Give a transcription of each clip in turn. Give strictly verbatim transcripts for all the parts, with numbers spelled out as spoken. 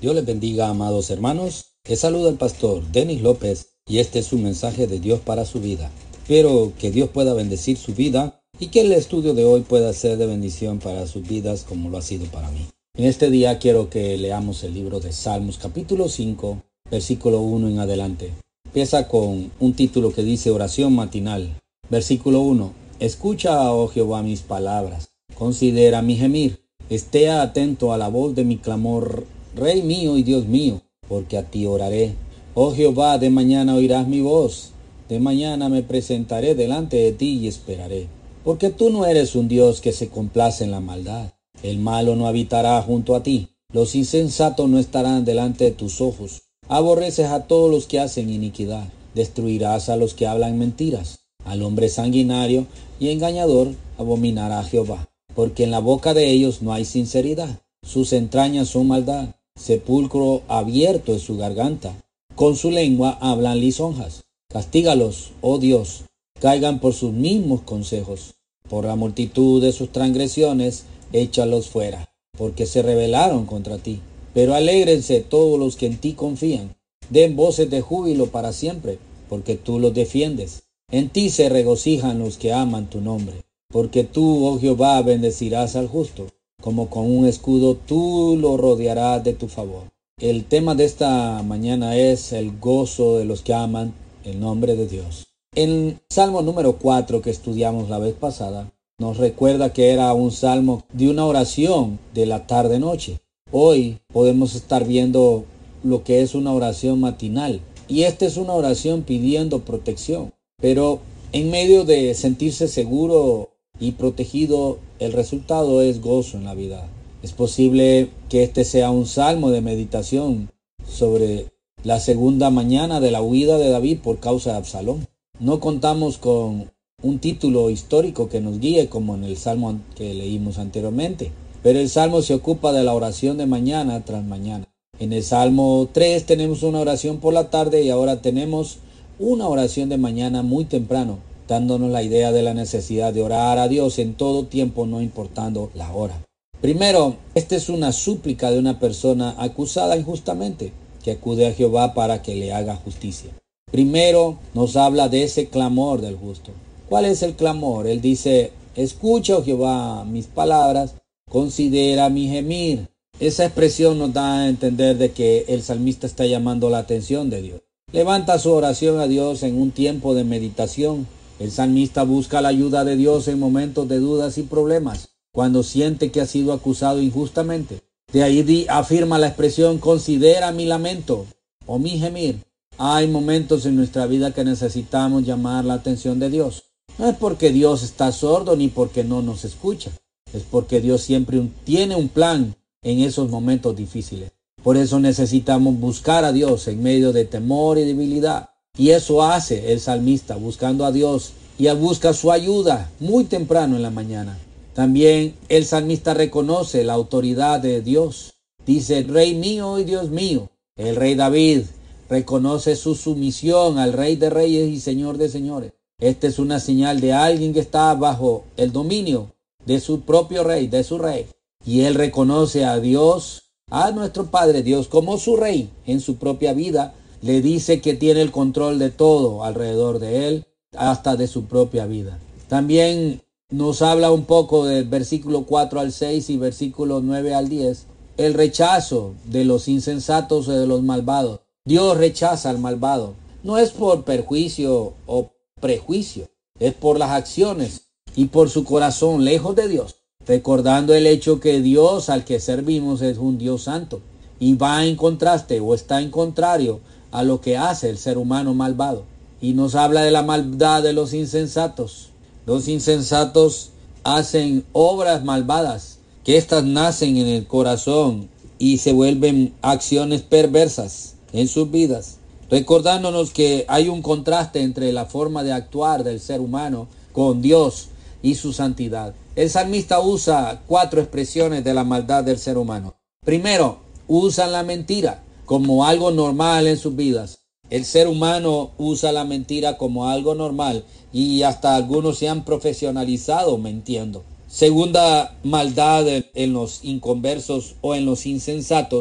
Dios les bendiga, amados hermanos. Les saluda el pastor Denis López y este es un mensaje de Dios para su vida. Espero que Dios pueda bendecir su vida y que el estudio de hoy pueda ser de bendición para sus vidas como lo ha sido para mí. En este día quiero que leamos el libro de Salmos capítulo cinco, versículo uno en adelante. Empieza con un título que dice oración matinal. Versículo uno. Escucha, oh Jehová, mis palabras. Considera mi gemir. Esté atento a la voz de mi clamor, Rey mío y Dios mío, porque a ti oraré. Oh Jehová, de mañana oirás mi voz. De mañana me presentaré delante de ti y esperaré. Porque tú no eres un Dios que se complace en la maldad. El malo no habitará junto a ti. Los insensatos no estarán delante de tus ojos. Aborreces a todos los que hacen iniquidad. Destruirás a los que hablan mentiras. Al hombre sanguinario y engañador abominará Jehová. Porque en la boca de ellos no hay sinceridad. Sus entrañas son maldad. Sepulcro abierto es su garganta. Con su lengua hablan lisonjas. Castígalos, oh Dios, caigan por sus mismos consejos. Por la multitud de sus transgresiones, échalos fuera, porque se rebelaron contra ti. Pero alégrense todos los que en ti confían. Den voces de júbilo para siempre, porque tú los defiendes. En ti se regocijan los que aman tu nombre. Porque tú, oh Jehová, bendecirás al justo. Como con un escudo tú lo rodearás de tu favor. El tema de esta mañana es el gozo de los que aman el nombre de Dios. En Salmo número cuatro que estudiamos la vez pasada, nos recuerda que era un salmo de una oración de la tarde-noche. Hoy podemos estar viendo lo que es una oración matinal. Y esta es una oración pidiendo protección. Pero en medio de sentirse seguro y protegido, el resultado es gozo en la vida. Es posible que este sea un salmo de meditación sobre la segunda mañana de la huida de David por causa de Absalón. No contamos con un título histórico que nos guíe como en el salmo que leímos anteriormente, pero el salmo se ocupa de la oración de mañana tras mañana. En el salmo tres tenemos una oración por la tarde y ahora tenemos una oración de mañana muy temprano, dándonos la idea de la necesidad de orar a Dios en todo tiempo, no importando la hora. Primero, esta es una súplica de una persona acusada injustamente, que acude a Jehová para que le haga justicia. Primero, nos habla de ese clamor del justo. ¿Cuál es el clamor? Él dice, escucha, oh Jehová, mis palabras, considera mi gemir. Esa expresión nos da a entender de que el salmista está llamando la atención de Dios. Levanta su oración a Dios en un tiempo de meditación. El salmista busca la ayuda de Dios en momentos de dudas y problemas, cuando siente que ha sido acusado injustamente. De ahí afirma la expresión, considera mi lamento o mi gemir. Hay momentos en nuestra vida que necesitamos llamar la atención de Dios. No es porque Dios está sordo ni porque no nos escucha. Es porque Dios siempre tiene un plan en esos momentos difíciles. Por eso necesitamos buscar a Dios en medio de temor y debilidad. Y eso hace el salmista, buscando a Dios y busca su ayuda muy temprano en la mañana. También el salmista reconoce la autoridad de Dios. Dice, Rey mío y Dios mío. El rey David reconoce su sumisión al Rey de Reyes y Señor de Señores. Esta es una señal de alguien que está bajo el dominio de su propio rey, de su rey. Y él reconoce a Dios, a nuestro Padre Dios, como su rey en su propia vida. Le dice que tiene el control de todo alrededor de él, hasta de su propia vida. También nos habla un poco del versículo cuatro al seis y versículo nueve al diez. El rechazo de los insensatos o de los malvados. Dios rechaza al malvado. No es por perjuicio o prejuicio. Es por las acciones y por su corazón lejos de Dios. Recordando el hecho que Dios al que servimos es un Dios santo. Y va en contraste o está en contrario a lo que hace el ser humano malvado. Y nos habla de la maldad de los insensatos. Los insensatos hacen obras malvadas, que éstas nacen en el corazón y se vuelven acciones perversas en sus vidas. Recordándonos que hay un contraste entre la forma de actuar del ser humano con Dios y su santidad. El salmista usa cuatro expresiones de la maldad del ser humano. Primero, usan la mentira como algo normal en sus vidas. El ser humano usa la mentira como algo normal y hasta algunos se han profesionalizado mintiendo. Segunda maldad en los inconversos o en los insensatos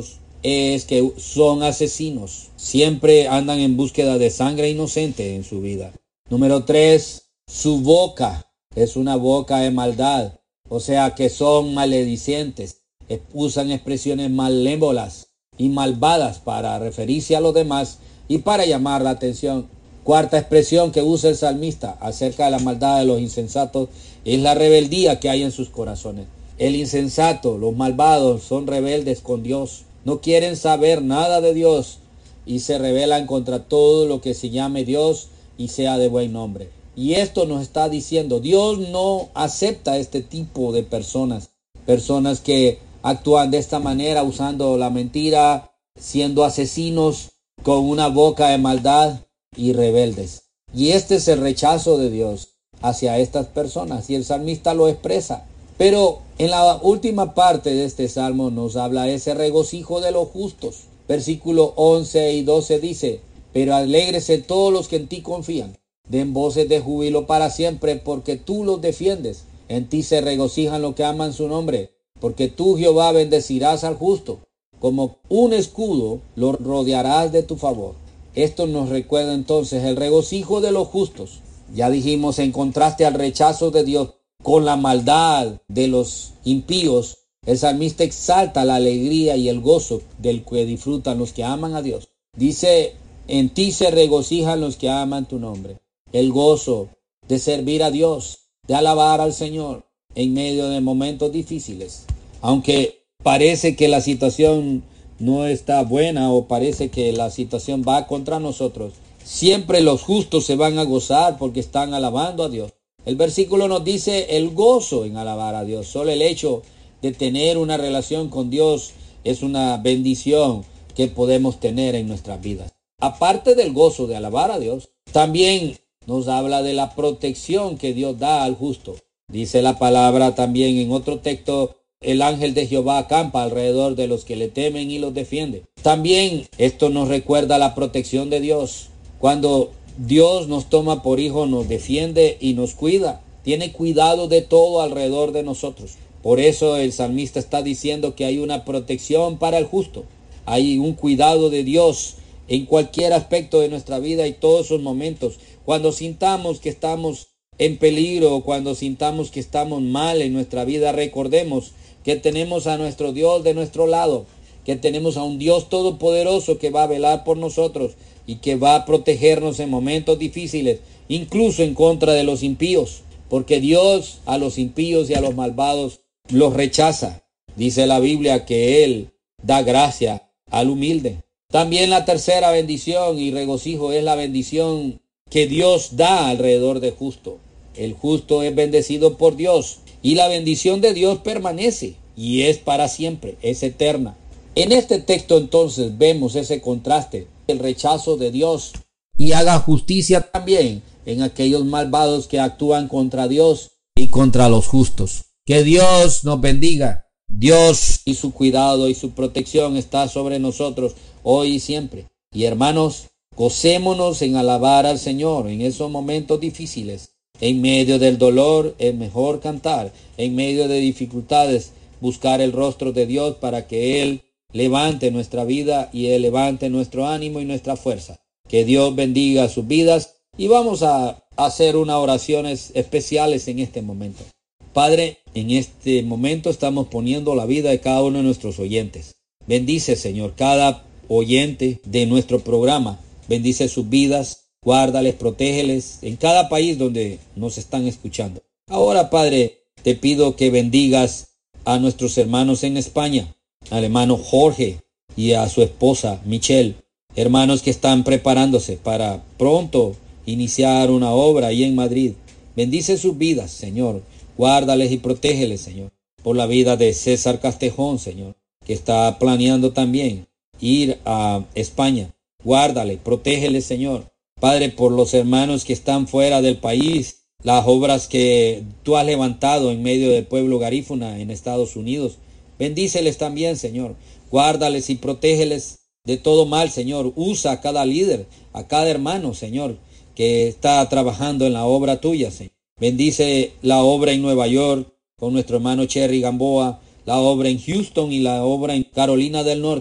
es que son asesinos. Siempre andan en búsqueda de sangre inocente en su vida. Número tres, su boca es una boca de maldad. O sea que son maledicientes. Usan expresiones malévolas y malvadas para referirse a los demás y para llamar la atención. Cuarta expresión que usa el salmista acerca de la maldad de los insensatos es la rebeldía que hay en sus corazones. El insensato, los malvados, son rebeldes con Dios. No quieren saber nada de Dios y se rebelan contra todo lo que se llame Dios y sea de buen nombre. Y esto nos está diciendo, Dios no acepta este tipo de personas. Personas que actúan de esta manera usando la mentira, siendo asesinos con una boca de maldad y rebeldes. Y este es el rechazo de Dios hacia estas personas y el salmista lo expresa. Pero en la última parte de este salmo nos habla ese regocijo de los justos. Versículo once y doce dice, pero alégrese todos los que en ti confían. Den voces de júbilo para siempre porque tú los defiendes. En ti se regocijan los que aman su nombre. Porque tú, Jehová, bendecirás al justo. Como un escudo lo rodearás de tu favor. Esto nos recuerda entonces el regocijo de los justos. Ya dijimos, en contraste al rechazo de Dios con la maldad de los impíos, el salmista exalta la alegría y el gozo del que disfrutan los que aman a Dios. Dice, en ti se regocijan los que aman tu nombre. El gozo de servir a Dios, de alabar al Señor en medio de momentos difíciles. Aunque parece que la situación no está buena o parece que la situación va contra nosotros, siempre los justos se van a gozar porque están alabando a Dios. El versículo nos dice el gozo en alabar a Dios. Solo el hecho de tener una relación con Dios es una bendición que podemos tener en nuestras vidas. Aparte del gozo de alabar a Dios, también nos habla de la protección que Dios da al justo. Dice la palabra también en otro texto, el ángel de Jehová acampa alrededor de los que le temen y los defiende. También esto nos recuerda la protección de Dios. Cuando Dios nos toma por hijo, nos defiende y nos cuida. Tiene cuidado de todo alrededor de nosotros. Por eso el salmista está diciendo que hay una protección para el justo. Hay un cuidado de Dios en cualquier aspecto de nuestra vida y todos esos momentos. Cuando sintamos que estamos en peligro, cuando sintamos que estamos mal en nuestra vida, recordemos que tenemos a nuestro Dios de nuestro lado, que tenemos a un Dios todopoderoso que va a velar por nosotros y que va a protegernos en momentos difíciles, incluso en contra de los impíos, porque Dios a los impíos y a los malvados los rechaza. Dice la Biblia que Él da gracia al humilde. También la tercera bendición y regocijo es la bendición que Dios da alrededor del justo. El justo es bendecido por Dios y la bendición de Dios permanece y es para siempre, es eterna. En este texto entonces vemos ese contraste, el rechazo de Dios, y haga justicia también en aquellos malvados que actúan contra Dios y contra los justos. Que Dios nos bendiga. Dios y su cuidado y su protección está sobre nosotros hoy y siempre. Y hermanos, gocémonos en alabar al Señor en esos momentos difíciles. En medio del dolor es mejor cantar. En medio de dificultades, buscar el rostro de Dios para que Él levante nuestra vida y Él levante nuestro ánimo y nuestra fuerza. Que Dios bendiga sus vidas y vamos a hacer unas oraciones especiales en este momento. Padre, en este momento estamos poniendo la vida de cada uno de nuestros oyentes. Bendice, Señor, cada oyente de nuestro programa. Bendice sus vidas, guárdales, protégeles en cada país donde nos están escuchando. Ahora, Padre, te pido que bendigas a nuestros hermanos en España, al hermano Jorge y a su esposa Michelle, hermanos que están preparándose para pronto iniciar una obra ahí en Madrid. Bendice sus vidas, Señor. Guárdales y protégeles, Señor, por la vida de César Castejón, Señor, que está planeando también ir a España. Guárdale, protégele, Señor. Padre, por los hermanos que están fuera del país, las obras que tú has levantado en medio del pueblo garífuna en Estados Unidos, bendíceles también, Señor. Guárdales y protégeles de todo mal, Señor. Usa a cada líder, a cada hermano, Señor, que está trabajando en la obra tuya, Señor. Bendice la obra en Nueva York con nuestro hermano Cherry Gamboa, la obra en Houston y la obra en Carolina del Norte.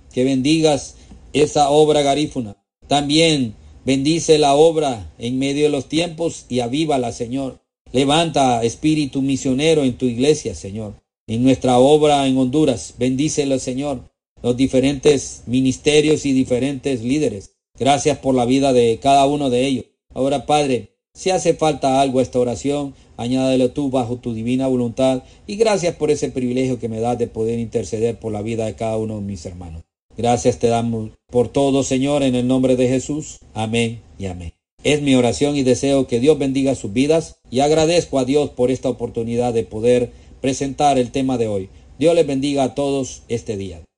que bendigas esa obra garífuna. También bendice la obra en medio de los tiempos y avívala, Señor. Levanta espíritu misionero en tu iglesia, Señor. En nuestra obra en Honduras, bendícelo, Señor. Los diferentes ministerios y diferentes líderes. Gracias por la vida de cada uno de ellos. Ahora, Padre, si hace falta algo a esta oración, añádelo tú bajo tu divina voluntad. Y gracias por ese privilegio que me das de poder interceder por la vida de cada uno de mis hermanos. Gracias te damos por todo, Señor, en el nombre de Jesús. Amén y amén. Es mi oración y deseo que Dios bendiga sus vidas y agradezco a Dios por esta oportunidad de poder presentar el tema de hoy. Dios les bendiga a todos este día.